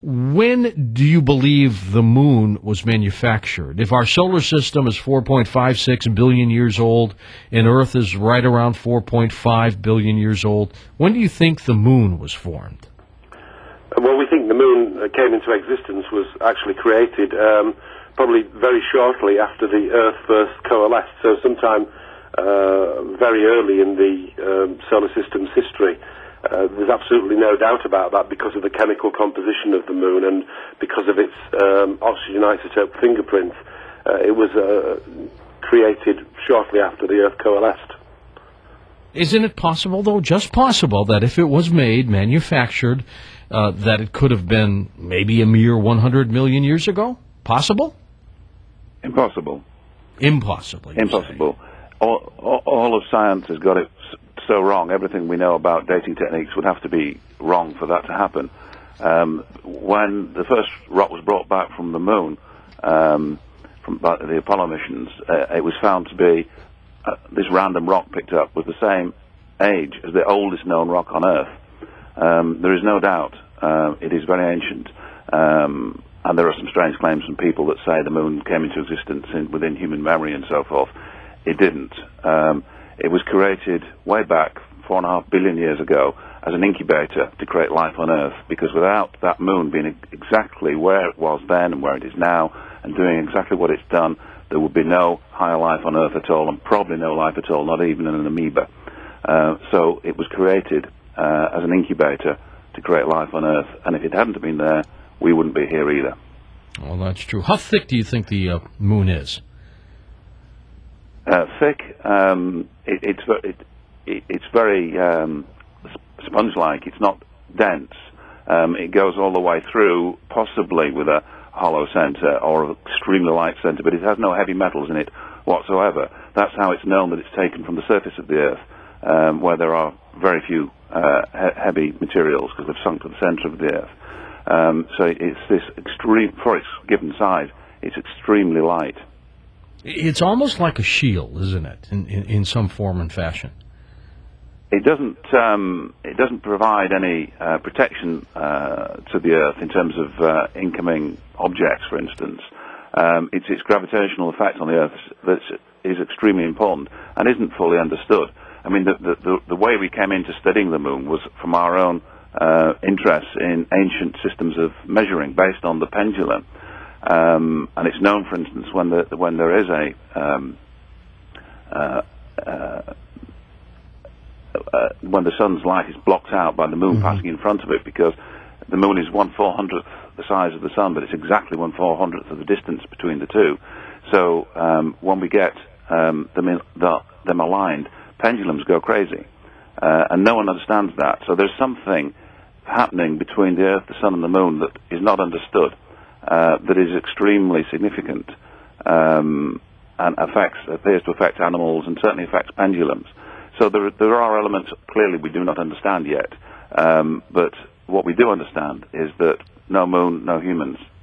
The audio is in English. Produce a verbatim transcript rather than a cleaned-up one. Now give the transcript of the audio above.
When do you believe the moon was manufactured? If our solar system is four point five six billion years old and Earth is right around four point five billion years old, when do you think the moon was formed? Well, we think the moon uh, came into existence, was actually created um, probably very shortly after the Earth first coalesced, so sometime uh, very early in the um, solar system's history. Uh, there's absolutely no doubt about that because of the chemical composition of the moon and because of its um, oxygen isotope fingerprint. Uh, it was uh, created shortly after the Earth coalesced. Isn't it possible, though, just possible, that if it was made, manufactured, uh, that it could have been maybe a mere one hundred million years ago? Possible? Impossible. Impossible. Impossible. All, all, all of science has got it so wrong. Everything we know about dating techniques would have to be wrong for that to happen. Um, when the first rock was brought back from the moon, um, from the Apollo missions, uh, it was found to be uh, this random rock picked up was the same age as the oldest known rock on Earth. Um, there is no doubt uh, it is very ancient, um, and there are some strange claims from people that say the moon came into existence in, within human memory and so forth. It didn't. Um, It was created way back four and a half billion years ago as an incubator to create life on Earth, because without that moon being exactly where it was then and where it is now and doing exactly what it's done, there would be no higher life on Earth at all, and probably no life at all, not even in an amoeba. Uh, so it was created uh, as an incubator to create life on Earth, and if it hadn't been there, we wouldn't be here either. Well, that's true. How thick do you think the uh, moon is? Uh, thick. Um, it, it's it, it, it's very um, sponge-like. It's not dense. Um, it goes all the way through, possibly with a hollow center or an extremely light center, but it has no heavy metals in it whatsoever. That's how it's known that it's taken from the surface of the Earth, um, where there are very few uh, he- heavy materials because they've sunk to the center of the Earth. Um, so it's this extreme, for its given size, it's extremely light. It's almost like a shield, isn't it, in, in, in some form and fashion? It doesn't. Um, it doesn't provide any uh, protection uh, to the Earth in terms of uh, incoming objects, for instance. Um, it's its gravitational effect on the Earth that is extremely important and isn't fully understood. I mean, the, the, the way we came into studying the moon was from our own uh, interest in ancient systems of measuring based on the pendulum. Um, and it's known, for instance, when, the, when there is a um, uh, uh, uh, when the sun's light is blocked out by the moon mm-hmm. passing in front of it, because the moon is one four hundredth the size of the sun, but it's exactly one four hundredth of the distance between the two. So um, when we get um, them, in, the, them aligned, pendulums go crazy, uh, and no one understands that. So there's something happening between the Earth, the sun, and the moon that is not understood. Uh, that is extremely significant um, and affects appears to affect animals and certainly affects pendulums. So there there are elements clearly we do not understand yet, um, but what we do understand is that no moon, no humans.